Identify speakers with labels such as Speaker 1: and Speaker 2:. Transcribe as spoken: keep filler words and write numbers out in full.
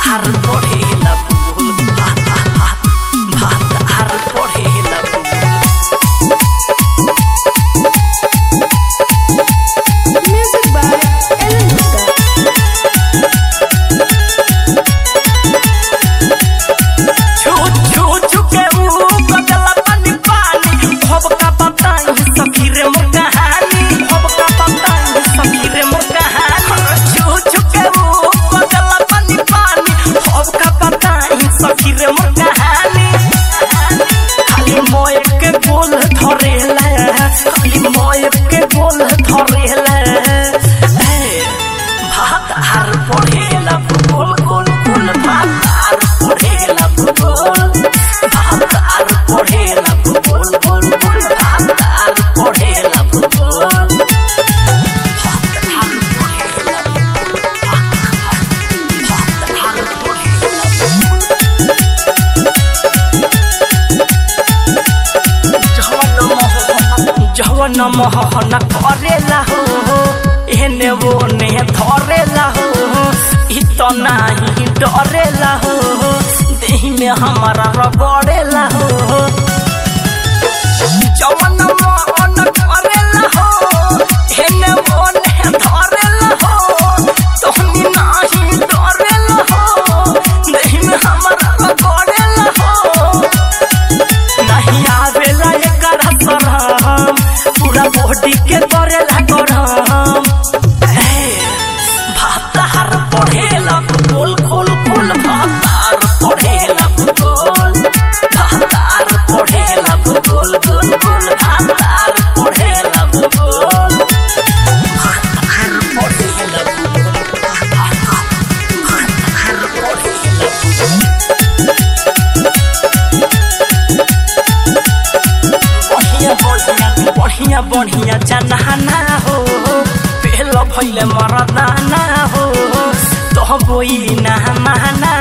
Speaker 1: भातार पढ़ेला भूगोल भातार पढ़ेला
Speaker 2: Music by Elenica.
Speaker 1: छू छू छू के ऊ बदला पानी पानी हब का बताई सखी रे मोर कहानी हब का बताई सखी रे मोर कहानी छू छू के ऊ बदला पानी पानी हब का बताई सखी रे मोर कहानी खाली मोय के बोल धरेला खाली मोय के बोल धरेला भातार पढ़ेला भूगोल गोल गोल भातार पढ़ेला भूगोल भातार पढ़ेला भूगोल गोल गोल भातार पढ़ेला भूगोल भातार पढ़ेला भातार पढ़ेला जवन मोहन करेला हो एने वो ने धरेला हो इ तो नाही डरेला हो देहि में हमारा रगड़ेला हो जवन मोहन करेला हो एने वो ने धरेला हो तोहनी नाही डरेला हो देहि में हमारा रगड़ेला हो नहीं आवेला एकरा शरम पूरा बॉडी के करेला गरम भातार पढ़ेला भूगोल खोल खोल भातार पढ़ेला भूगोल भातार पढ़ेला भूगोल गोल गोल भातार पढ़ेला भूगोल भातार पढ़ेला भूगोल भातार पढ़ेला बढ़िया बढ़िया जनाना हो पेल भैले मरदाना हो तो बोई ना माना